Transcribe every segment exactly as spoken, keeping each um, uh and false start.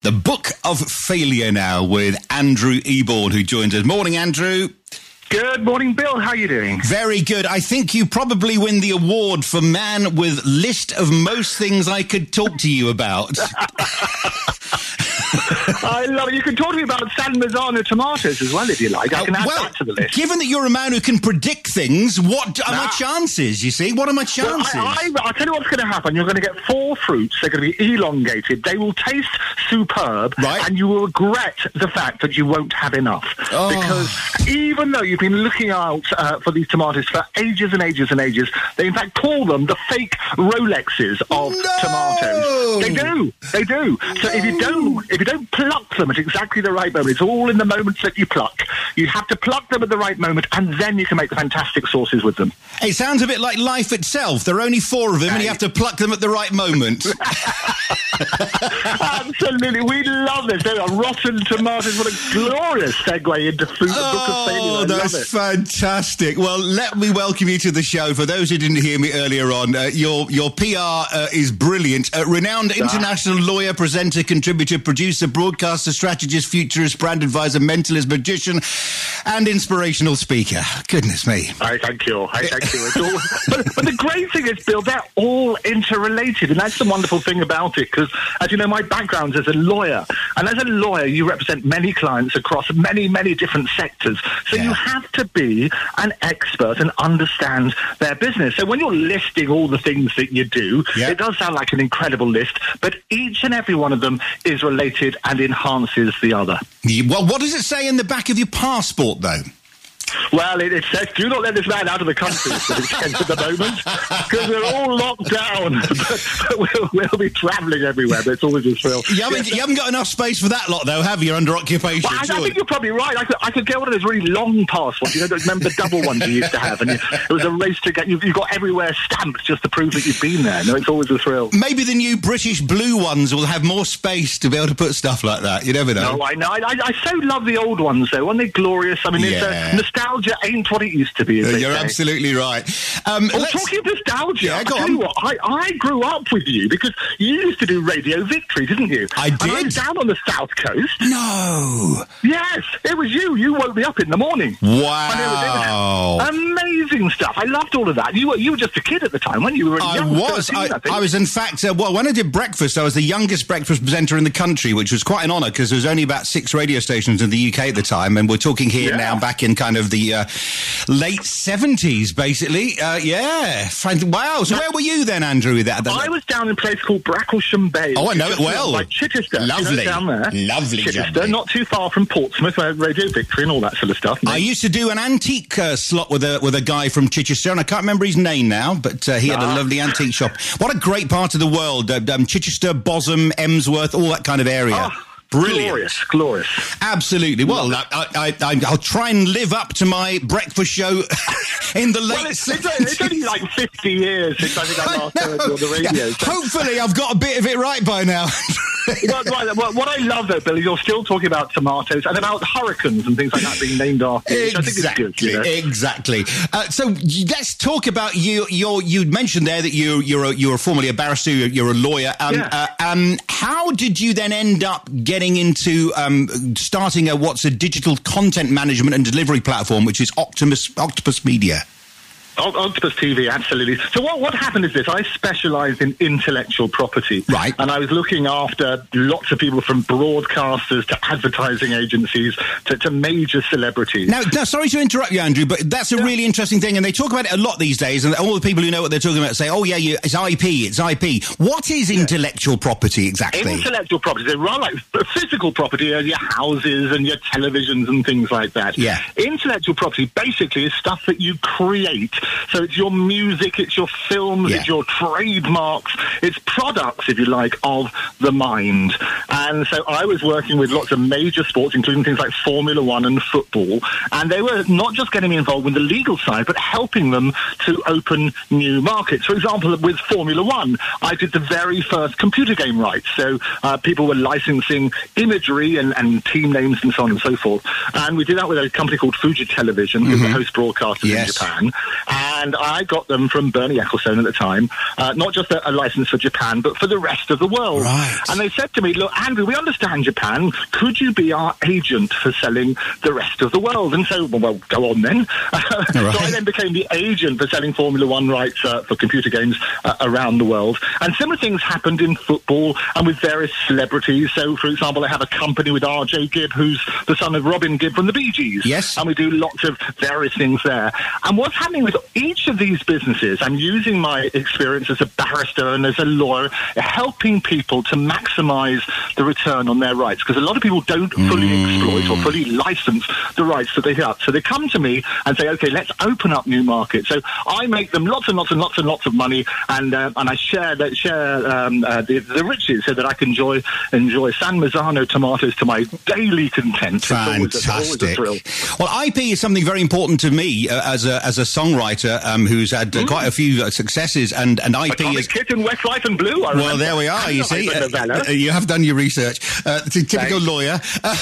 The Book of Failure now with Andrew Eborn, who joins us. Morning, Andrew. Good morning, Bill. How are you doing? Very good. I think you probably win the award for man with list of most things I could talk to you about. I love it. You can talk to me about San Marzano tomatoes as well, if you like. I can add well, that to the list. Given that you're a man who can predict things, what are nah. my chances, you see? What are my chances? Well, I, I, I'll tell you what's going to happen. You're going to get four fruits. They're going to be elongated. They will taste superb. Right. And you will regret the fact that you won't have enough. Oh. Because even though you've been looking out uh, for these tomatoes for ages and ages and ages, they in fact call them the fake Rolexes of no! tomatoes. They do. They do. So if you don't, if you don't pluck them at exactly the right moment, it's all in the moments that you pluck. You have to pluck them at the right moment, and then you can make the fantastic sauces with them. It sounds a bit like life itself. There are only four of them, hey. and you have to pluck them at the right moment. Absolutely. We love this. There are rotten tomatoes. What a glorious segue into food. The oh, Book of Failure. I that's love it. fantastic. Well, let me welcome you to the show. For those who didn't hear me earlier on, uh, your, your P R uh, is brilliant. Uh, renowned international lawyer, presenter, contributor, producer, broadcaster, strategist, futurist, brand advisor, mentalist, magician, and inspirational speaker. Goodness me. I thank you. I thank you. It's all, but, but the great thing is, Bill, they're all interrelated, and that's the wonderful thing about it, because, as you know, my background is as a lawyer, and as a lawyer, you represent many clients across many, many different sectors, so yeah. you have to be an expert and understand their business. So when you're listing all the things that you do, yeah. it does sound like an incredible list, but each and every one of them is related and enhances the other. Well, what does it say in the back of your passport, though? Well, it, it says, do not let this man out of the country at the moment, because we're all locked down. but, but we'll, we'll be travelling everywhere, but it's always a thrill. You haven't, you haven't got enough space for that lot, though, have you, under occupation? Well, I, I think you're probably right. I could, I could get one of those really long passports. You know, remember the double ones you used to have? And you, it was a race to get... You, you got everywhere stamped just to prove that you've been there. No, it's always a thrill. Maybe the new British blue ones will have more space to be able to put stuff like that. You never know. No, I know. I, I, I so love the old ones, though. Aren't they glorious? I mean, yeah. it's, uh, nostalgia ain't what it used to be. As You're they say. absolutely right. Um, oh, talking of nostalgia, yeah, go I tell on. you what, I, I grew up with you because you used to do Radio Victory, didn't you? I did. And I was down on the south coast. No. Yes, it was you. You woke me up in the morning. Wow. And it was, it was amazing stuff. I loved all of that. You were you were just a kid at the time, weren't you? You were I young, was. thirteen, I, I, think. I was, in fact, uh, well, when I did breakfast, I was the youngest breakfast presenter in the country, which was quite an honour because there was only about six radio stations in the U K at the time, and we're talking here yeah. now back in kind of the uh, late seventies, basically. Uh, yeah. Wow. So where were you then, Andrew, with that? I was down in a place called Bracklesham Bay. Oh, I know it well. Like Chichester. Lovely. You know, down there. Lovely. Chichester, jumping. Not too far from Portsmouth, where Radio Victory and all that sort of stuff. I used to do an antique uh, slot with a with a guy from Chichester, and I can't remember his name now, but uh, he had ah. a lovely antique shop. What a great part of the world. Uh, um, Chichester, Bosham, Emsworth, all that kind of area. Oh. Brilliant. Glorious, glorious. Absolutely. Well, I, I, I, I'll try and live up to my breakfast show in the late well, it's, it's, it's only like fifty years since I think I last heard you on the radio. Yeah. So. Hopefully I've got a bit of it right by now. well, right, well, what I love, though, Billy, you're still talking about tomatoes and about hurricanes and things like that being named after you, exactly, which I think is good. You know? Exactly. Uh, so let's talk about you. You're, you mentioned there that you, you're, a, you're formerly a barrister, you're, you're a lawyer. Um, yeah. uh, um, how did you then end up getting into um, starting a what's a digital content management and delivery platform, which is Octopus, Octopus Media? Octopus T V, absolutely. So what, what happened is this. I specialised in intellectual property. Right. And I was looking after lots of people from broadcasters to advertising agencies to, to major celebrities. Now, now, sorry to interrupt you, Andrew, but that's a yeah. really interesting thing, and they talk about it a lot these days, and all the people who know what they're talking about say, oh, yeah, you, it's I P, it's I P. What is yeah. intellectual property exactly? Intellectual property, they're rather like physical property, uh, your houses and your televisions and things like that. Yeah. Intellectual property basically is stuff that you create. So it's your music, it's your films, yeah. it's your trademarks, it's products, if you like, of the mind. And so I was working with lots of major sports, including things like Formula One and football, and they were not just getting me involved with the legal side, but helping them to open new markets. For example, with Formula One, I did the very first computer game rights. So uh, people were licensing imagery and, and team names and so on and so forth. And we did that with a company called Fuji Television, mm-hmm. who's the host broadcasters yes. in Japan. and I got them from Bernie Ecclestone at the time, uh, not just a, a license for Japan, but for the rest of the world. Right. And they said to me, look, Andrew, we understand Japan. Could you be our agent for selling the rest of the world? And so, well, well go on then. Right. So I then became the agent for selling Formula One rights uh, for computer games uh, around the world. And similar things happened in football and with various celebrities. So, for example, I have a company with R J Gibb, who's the son of Robin Gibb from the Bee Gees. Yes. And we do lots of various things there. And what's happening with each of these businesses, I'm using my experience as a barrister and as a lawyer, helping people to maximise the return on their rights, because a lot of people don't fully mm. exploit or fully license the rights that they have. So they come to me and say, okay, let's open up new markets. So I make them lots and lots and lots and lots of money, and uh, and I share that share um, uh, the, the riches so that I can enjoy enjoy San Marzano tomatoes to my daily content. Fantastic. It's always a, always a thrill. Well, I P is something very important to me uh, as a as a songwriter um, who's had uh, mm. quite a few uh, successes, and, and I P is Kitten, Westlife and Blue. I well, there we are. You see, uh, you have done your research. Uh, typical Thanks. lawyer. Uh,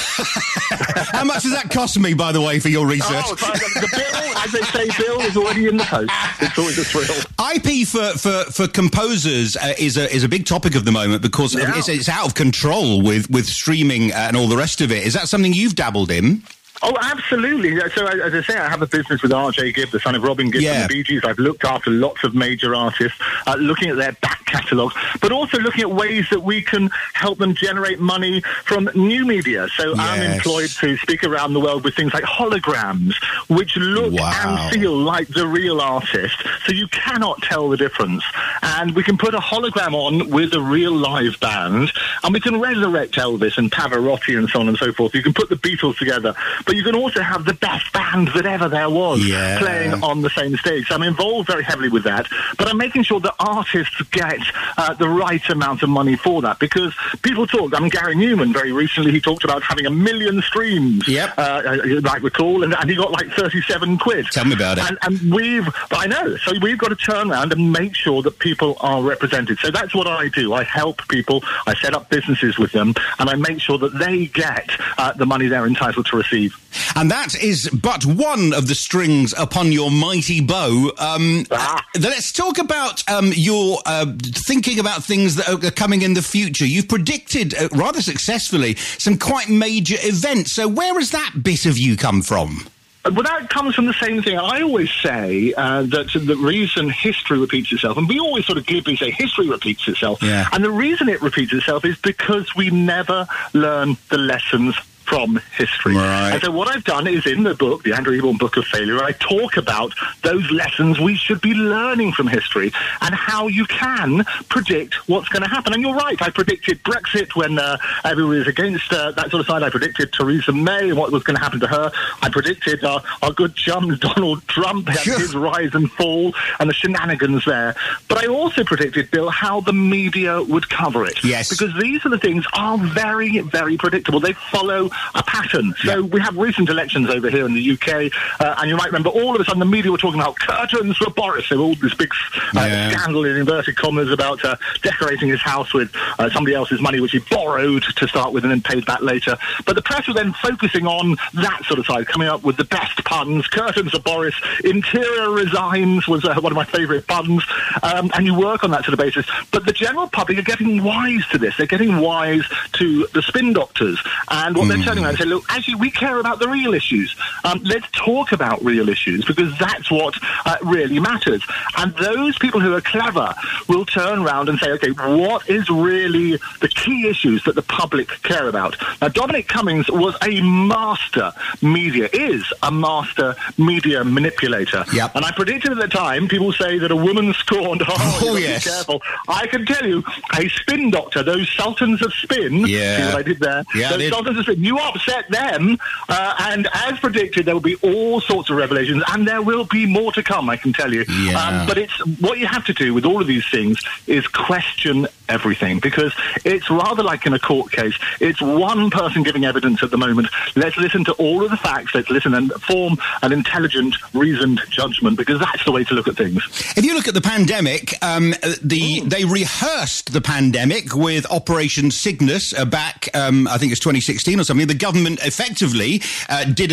how much does that cost me, by the way, for your research? Oh, the bill, as they say, Bill is already in the post. It's always a thrill. I P for for for composers uh, is a is a big topic of the moment because yeah. it's, it's out of control with with streaming and all the rest of it. Is that something you've dabbled in? Oh, absolutely. So, as I say, I have a business with R J Gibb, the son of Robin Gibb yeah. from the Bee Gees. I've looked after lots of major artists, uh, looking at their back catalogues, but also looking at ways that we can help them generate money from new media. So yes. I'm employed to speak around the world with things like holograms, which look wow. and feel like the real artist, so you cannot tell the difference. And we can put a hologram on with a real live band, and we can resurrect Elvis and Pavarotti and so on and so forth. You can put the Beatles together, but you can also have the best band that ever there was yeah. playing on the same stage. So I'm involved very heavily with that, but I'm making sure that artists get uh, the right amount of money for that, because people talk. I mean, Gary Newman, very recently, he talked about having a million streams, yep. uh, you might recall, and, and he got like thirty-seven quid. Tell me about it. And, and we've, I know, so we've got to turn around and make sure that people are represented. So that's what I do. I help people, I set up businesses with them, and I make sure that they get uh, the money they're entitled to receive. And that is but one of the strings upon your mighty bow. Um, ah. Let's talk about um, your uh, thinking about things that are coming in the future. You've predicted uh, rather successfully some quite major events. So where has that bit of you come from? Well, that comes from the same thing. I always say uh, that the reason history repeats itself, and we always sort of glibly say history repeats itself, yeah. and the reason it repeats itself is because we never learn the lessons from history. Right. And so what I've done is in the book, the Andrew Eborn Book of Failure, I talk about those lessons we should be learning from history and how you can predict what's going to happen. And you're right, I predicted Brexit when uh, everyone was against uh, that sort of side. I predicted Theresa May and what was going to happen to her. I predicted uh, our good chum Donald Trump, his rise and fall and the shenanigans there. But I also predicted, Bill, how the media would cover it. Yes. Because these are the things are very, very predictable. They follow a pattern. So yeah. we have recent elections over here in the U K, uh, and you might remember all of a sudden the media were talking about curtains for Boris. There was all this big uh, yeah. scandal in inverted commas about uh, decorating his house with uh, somebody else's money, which he borrowed to start with and then paid back later. But the press were then focusing on that sort of side, coming up with the best puns. Curtains for Boris, interior resigns was uh, one of my favourite puns, um, and you work on that sort of basis. But the general public are getting wise to this. They're getting wise to the spin doctors, and what mm. they're turning around and say, look, actually, we care about the real issues. Um, let's talk about real issues, because that's what uh, really matters. And those people who are clever will turn around and say, okay, what is really the key issues that the public care about? Now, Dominic Cummings was a master media, is a master media manipulator. Yep. And I predicted at the time, people say that a woman scorned, oh, oh you yes. be careful. I can tell you, a spin doctor, those sultans of spin, yeah. see what I did there? Yeah, those did. sultans of spin, you upset them, uh, and as predicted, there will be all sorts of revelations, and there will be more to come, I can tell you. Yeah. Um, but it's what you have to do with all of these things is question everything, because it's rather like in a court case. It's one person giving evidence at the moment. Let's listen to all of the facts. Let's listen and form an intelligent, reasoned judgment, because that's the way to look at things. If you look at the pandemic, um, the mm. they rehearsed the pandemic with Operation Cygnus uh, back, um, I think it's twenty sixteen or something. The government effectively uh, did a, a kind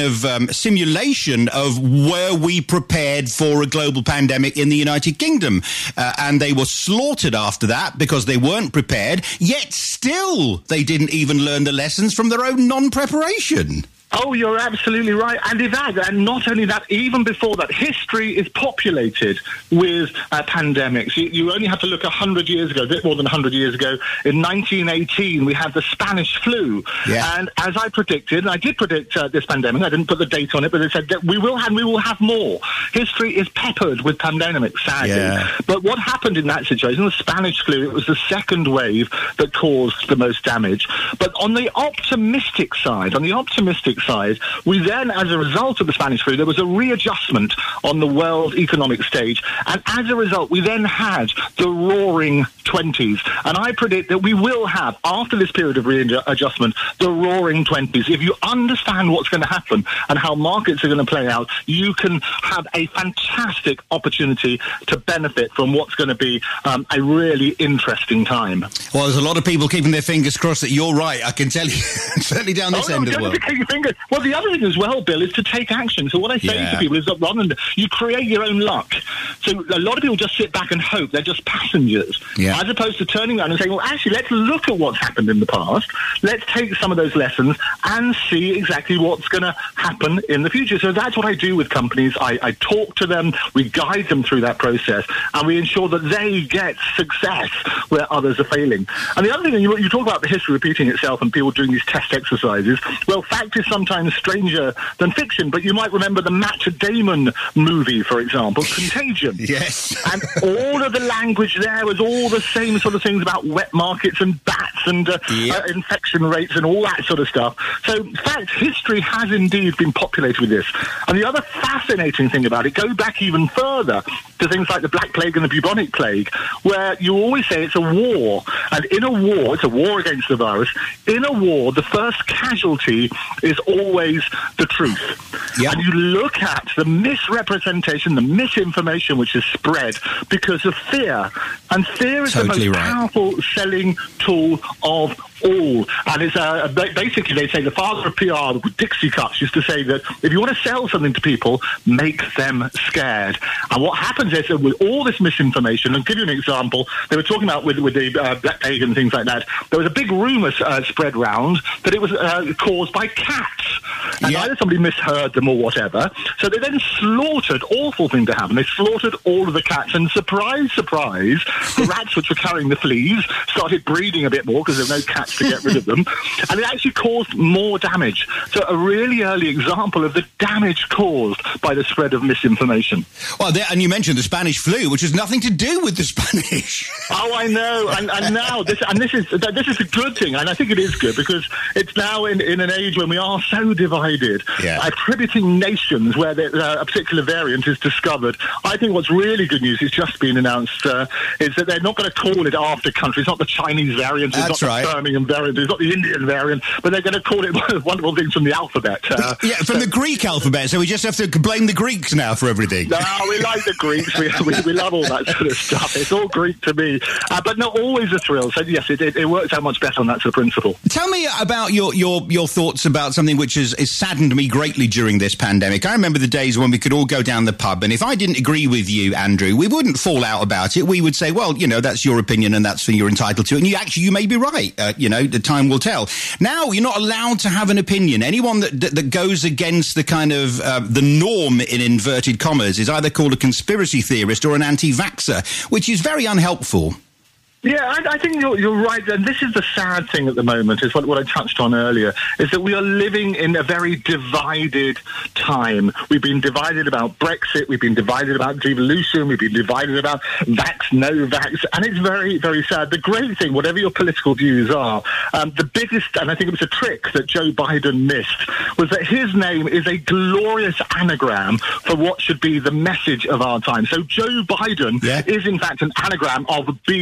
of um, simulation of were we prepared for a global pandemic in the United Kingdom? Uh, and they were slaughtered after that because they weren't prepared, yet still they didn't even learn the lessons from their own non-preparation. Oh, you're absolutely right. And in fact, and not only that, even before that, history is populated with uh, pandemics. You, you only have to look one hundred years ago, a bit more than one hundred years ago. In nineteen eighteen, we had the Spanish flu. Yeah. And as I predicted, and I did predict uh, this pandemic, I didn't put the date on it, but it said that we will have, we will have more. History is peppered with pandemics, sadly. Yeah. But what happened in that situation, the Spanish flu, it was the second wave that caused the most damage. But on the optimistic side, on the optimistic side, we then, as a result of the Spanish flu, there was a readjustment on the world economic stage, and as a result, we then had the roaring twenties. And I predict that we will have, after this period of readjustment, the roaring twenties. If you understand what's going to happen and how markets are going to play out, you can have a fantastic opportunity to benefit from what's going to be um, a really interesting time. Well, there's a lot of people keeping their fingers crossed that you're right, I can tell you, certainly down this oh, end no, of the world. Keep your fingers. Well, the other thing as well, Bill, is to take action. So what I say yeah. to people is that rather than you create your own luck. So a lot of people just sit back and hope they're just passengers, yeah. as opposed to turning around and saying, well, actually, let's look at what's happened in the past. Let's take some of those lessons and see exactly what's going to happen in the future. So that's what I do with companies. I, I talk to them, we guide them through that process, and we ensure that they get success where others are failing. And the other thing, you, you talk about the history repeating itself and people doing these test exercises. Well, fact is sometimes stranger than fiction, but you might remember the Matt Damon movie, for example, Contagion. Yes. And all of the language there was all the same sort of things about wet markets and bats and uh, yep. uh, infection rates and all that sort of stuff. So, in fact, history has indeed been populated with this. And the other fascinating thing about it, go back even further to things like the Black Plague and the Bubonic Plague, where you always say it's a war. And in a war, it's a war against the virus. In a war, the first casualty is always the truth. Yep. And you look at the misrepresentation, the misinformation which is spread because of fear. And fear is totally the most right. powerful selling tool of all. And it's uh, basically, they say the father of P R, Dixie Cuts, used to say that if you want to sell something to people, make them scared. And what happens is that with all this misinformation, and give you an example, they were talking about with, with the uh, Black Plague and things like that, there was a big rumour uh, spread round that it was uh, caused by cats. And yeah. either somebody misheard them or whatever. So they then slaughtered, awful thing to happen, they slaughtered all of the cats, and surprise, surprise, the rats which were carrying the fleas started breeding a bit more because there were no cats to get rid of them, and it actually caused more damage. So a really early example of the damage caused by the spread of misinformation. Well, there, and you mentioned the Spanish flu, which has nothing to do with the Spanish. Oh, I know, and, and now this, and this is this is a good thing, and I think it is good because it's now in, in an age when we are so divided, yeah. attributing nations where the, uh, a particular variant is discovered. I think what's really good news, it's just been announced, uh, is that they're not going to call it after country. It's not the Chinese variant, it's That's not right. the Birmingham variant, it's not the Indian variant, but they're going to call it wonderful things from the alphabet. Uh, yeah, from so, the Greek alphabet, so we just have to blame the Greeks now for everything. No, we like the Greeks. We, we, we love all that sort of stuff. It's all Greek to me. Uh, but not always a thrill. So, yes, it, it, it works out much better on that sort of principle. Tell me about your, your, your thoughts about something which has, has saddened me greatly during this pandemic. I remember the days when we could all go down the pub, and if I didn't agree with you, Andrew, we wouldn't fall out about it. We would say, well, you know, that's your opinion and that's what you're entitled to. And you actually, you may be right. Uh, you know, the time will tell. Now, you're not allowed to have an opinion. Anyone that that, that goes against the kind of uh, the norm, in inverted commas, is either called a conspiracy theorist or an anti-vaxxer, which is very unhelpful. Yeah, I, I think you're, you're right. And this is the sad thing at the moment, is what, what I touched on earlier, is that we are living in a very divided time. We've been divided about Brexit. We've been divided about devolution. We've been divided about vax, no vax. And it's very, very sad. The great thing, whatever your political views are, um, the biggest, and I think it was a trick that Joe Biden missed, was that his name is a glorious anagram for what should be the message of our time. So Joe Biden yeah. is, in fact, an anagram of B J.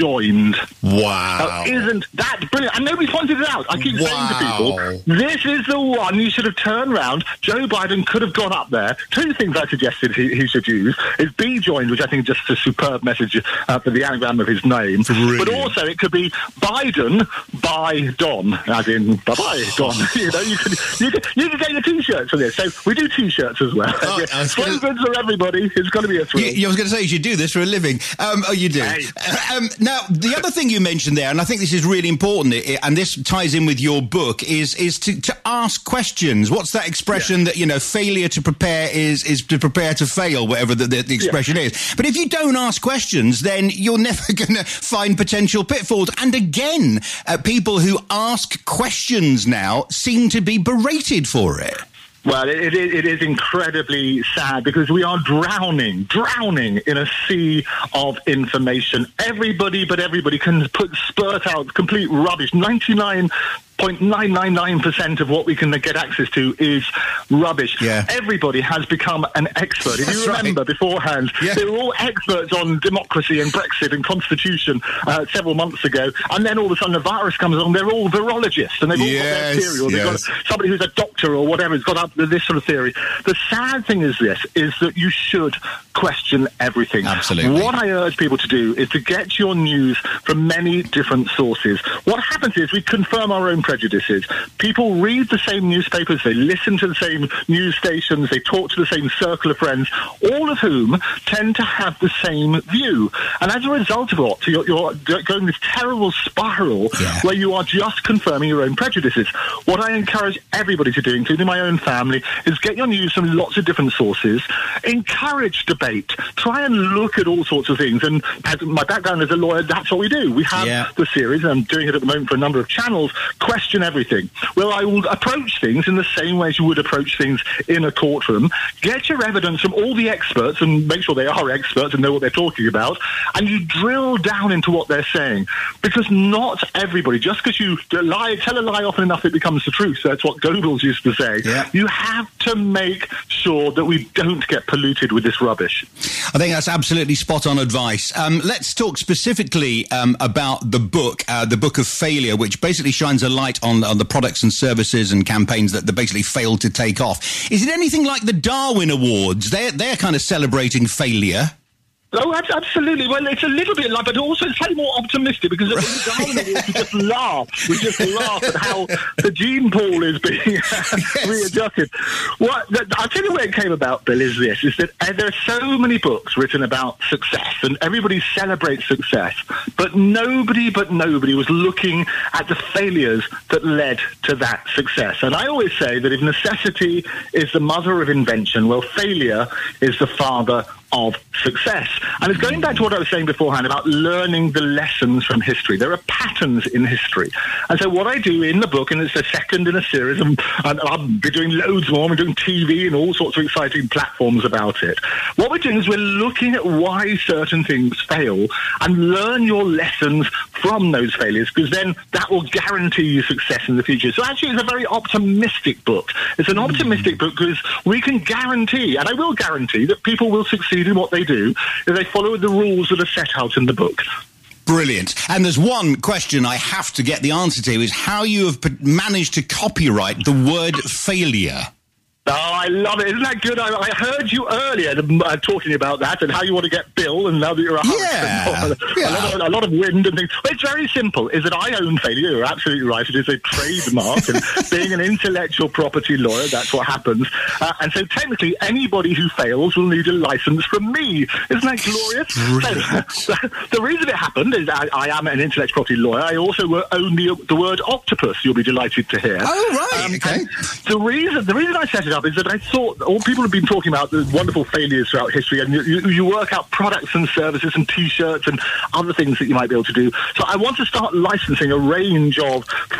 joined. Wow. Now, isn't that brilliant? And nobody pointed it out. I keep wow. saying to people, this is the one you should have turned round. Joe Biden could have gone up there. Two things I suggested he, he should use is be joined, which I think is just a superb message uh, for the anagram of his name. Brilliant. But also it could be Biden by Don, as in bye-bye, Don. you know, you could, you could, you could get your T-shirts for this. So we do T-shirts as well. Oh, yeah. Slogans for everybody. It's going to be a thrill. You, I was going to say, you should do this for a living. Um, oh, you do. Hey. Um, now, the other thing you mentioned there, and I think this is really important, and this ties in with your book, is is to, to ask questions. What's that expression yeah. that, you know, failure to prepare is is to prepare to fail, whatever the, the, the expression yeah. is. But if you don't ask questions, then you're never going to find potential pitfalls. And again, uh, people who ask questions now seem to be berated for it. Well, it, it, it is incredibly sad because we are drowning, drowning in a sea of information. Everybody but everybody can put spurt out complete rubbish. ninety-nine point nine nine nine percent of what we can get access to is rubbish. Yeah. Everybody has become an expert. If you That's remember right. beforehand, yeah. they were all experts on democracy and Brexit and constitution uh, several months ago. And then all of a sudden the virus comes along. They're all virologists and they've all yes, got their theory. Or they've yes. got somebody who's a doctor or whatever has got up with this sort of theory. The sad thing is this, is that you should question everything. Absolutely. What I urge people to do is to get your news from many different sources. What happens is we confirm our own prejudices. People read the same newspapers, they listen to the same news stations, they talk to the same circle of friends, all of whom tend to have the same view. And as a result of what, you're, you're going this terrible spiral yeah. where you are just confirming your own prejudices. What I encourage everybody to do, including my own family, is get your news from lots of different sources, encourage debate, try and look at all sorts of things. And as my background as a lawyer, that's what we do. We have yeah. the series, and I'm doing it at the moment for a number of channels, Question Everything. Well, I will approach things in the same way as you would approach things in a courtroom. Get your evidence from all the experts and make sure they are experts and know what they're talking about, and you drill down into what they're saying. Because not everybody, just because you lie, tell a lie often enough it becomes the truth. That's what Goebbels used to say. Yeah. You have to make sure that we don't get polluted with this rubbish. I think that's absolutely spot-on advice. Um, let's talk specifically um, about the book, uh, the Book of Failure, which basically shines a light on, on the products and services and campaigns that, that basically failed to take off. Is it anything like the Darwin Awards? They're, they're kind of celebrating failure. Oh, absolutely. Well, it's a little bit like, but also it's slightly more optimistic because at the Darwin Awards we just laugh. We just laugh at how the gene pool is being yes. readjusted. What I'll tell you where it came about, Bill, is this, is that uh, there are so many books written about success and everybody celebrates success, but nobody but nobody was looking at the failures that led to that success. And I always say that if necessity is the mother of invention, well, failure is the father of success. And it's going back to what I was saying beforehand about learning the lessons from history. There are patterns in history. And so what I do in the book, and it's the second in a series, and, and I'll be doing loads more, I'm doing T V and all sorts of exciting platforms about it. What we're doing is we're looking at why certain things fail and learn your lessons from those failures, because then that will guarantee you success in the future. So actually it's a very optimistic book. It's an optimistic book because we can guarantee, and I will guarantee, that people will succeed in what they do if they follow the rules that are set out in the book. Brilliant. And there's one question I have to get the answer to, is how you have p- managed to copyright the word failure. Oh, I love it. Isn't that good? I, I heard you earlier uh, talking about that and how you want to get Bill, and now that you're a yeah. yeah. a, lot of, a lot of wind and things. But it's very simple. Is that I own failure. You're absolutely right. It is a trademark. And being an intellectual property lawyer, that's what happens. Uh, and so technically, anybody who fails will need a license from me. Isn't that glorious? So, the reason it happened is I, I am an intellectual property lawyer. I also own the, the word octopus, you'll be delighted to hear. Oh, right. Um, okay. The reason, the reason I set it up is that I thought all people have been talking about the wonderful failures throughout history, and you, you work out products and services and T-shirts and other things that you might be able to do. So I want to start licensing a range of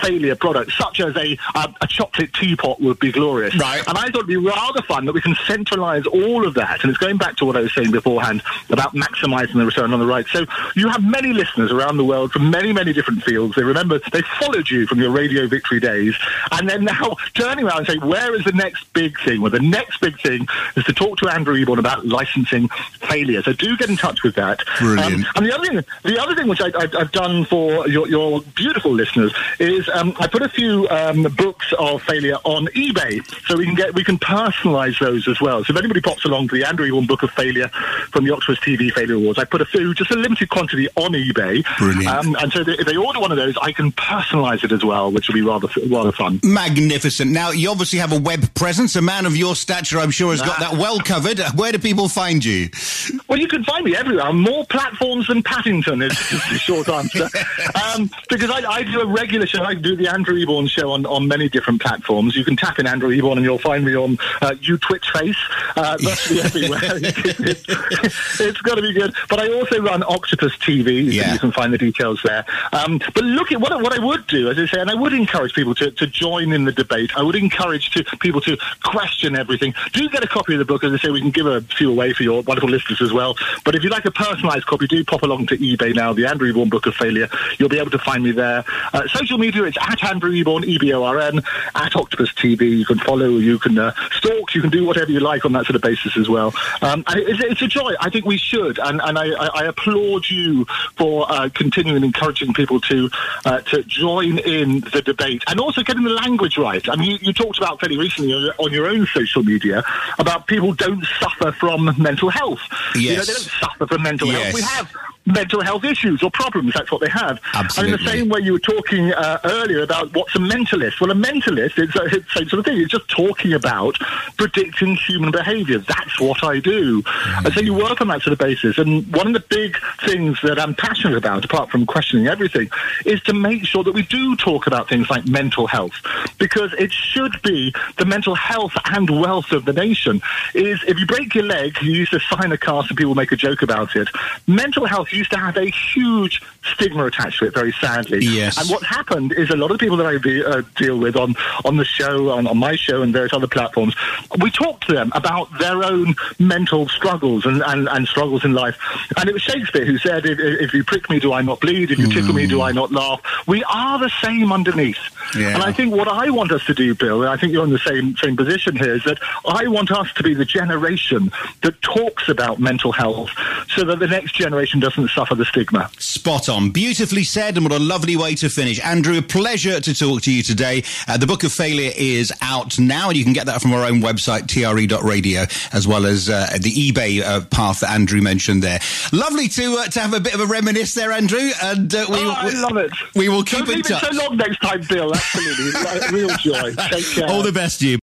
failure products, such as a, a, a chocolate teapot would be glorious. Right. And I thought it'd be rather fun that we can centralise all of that. And it's going back to what I was saying beforehand about maximising the return on the right. So you have many listeners around the world from many, many different fields. They remember, they followed you from your Radio Victory days, and then now turning around and saying, where is the next big thing? Well, the next big thing is to talk to Andrew Eborn about licensing failure. So do get in touch with that. Brilliant. Um, and the other thing, the other thing which I, I, I've done for your, your beautiful listeners is um, I put a few um, books of failure on eBay, so we can get we can personalise those as well. So if anybody pops along to the Andrew Eborn Book of Failure from the Oxford T V Failure Awards, I put a few, just a limited quantity on eBay. Brilliant. Um, and so they, if they order one of those, I can personalise it as well, which will be rather rather fun. Magnificent. Now, you obviously have a web presence. A man of your stature, I'm sure, has nah. got that well covered. Where do people find you? Well, you can find me everywhere. On more platforms than Paddington is, is the short answer. um, because I, I do a regular show. I do the Andrew Eborn show on, on many different platforms. You can tap in Andrew Eborn and you'll find me on uh, you Twitch face. Uh, virtually everywhere. it's, it's, it's got to be good. But I also run Octopus T V. So yeah. You can find the details there. Um, but look at what, what I would do, as I say, and I would encourage people to, to join in the debate. I would encourage to, people to question everything. Do get a copy of the book. As I say, we can give a few away for your wonderful listeners as well. But if you'd like a personalised copy, do pop along to eBay now, the Andrew Eborn Book of Failure. You'll be able to find me there. Uh, social media, it's at Andrew Eborn, E B O R N, at Octopus T V. You can follow, you can uh, stalk, you can do whatever you like on that sort of basis as well. Um, and it's, it's a joy. I think we should. And, and I, I applaud you for uh, continuing encouraging people to uh, to join in the debate and also getting the language right. I mean, you, you talked about fairly recently on your own social media about people don't suffer from mental health. Yes. You know, they don't suffer from mental yes. health. We have mental health issues or problems. That's what they have. Absolutely. And in the same way you were talking uh, earlier about what's a mentalist. Well, a mentalist is uh, the same sort of thing. It's just talking about predicting human behaviour. That's what I do. Mm-hmm. And so you work on that sort of basis. And one of the big things that I'm passionate about, apart from questioning everything, is to make sure that we do talk about things like mental health, because it should be the mental health and wealth of the nation. Is if you break your leg, you used to sign a cast and people make a joke about it. Mental health used to have a huge stigma attached to it, very sadly. Yes. And what happened is a lot of people that I be, uh, deal with on, on the show, on, on my show and various other platforms, we talk to them about their own mental struggles and, and, and struggles in life. And it was Shakespeare who said, if, if you prick me, do I not bleed? If you tickle mm. me, do I not laugh? We are the same underneath. Yeah. And I think what I want us to do, Bill, and I think you're in the same same position here, is that I want us to be the generation that talks about mental health so that the next generation doesn't suffer the stigma. Spot on. Beautifully said, and what a lovely way to finish. Andrew, a pleasure to talk to you today. Uh, the Book of Failure is out now, and you can get that from our own website, T R E dot radio, as well as uh, the eBay uh, path that Andrew mentioned there. Lovely to uh, to have a bit of a reminisce there, Andrew. And uh, we, oh, I love it. We will keep Don't in touch. Don't leave it so long next time, Bill. Absolutely. Real joy. Take care. All the best to you.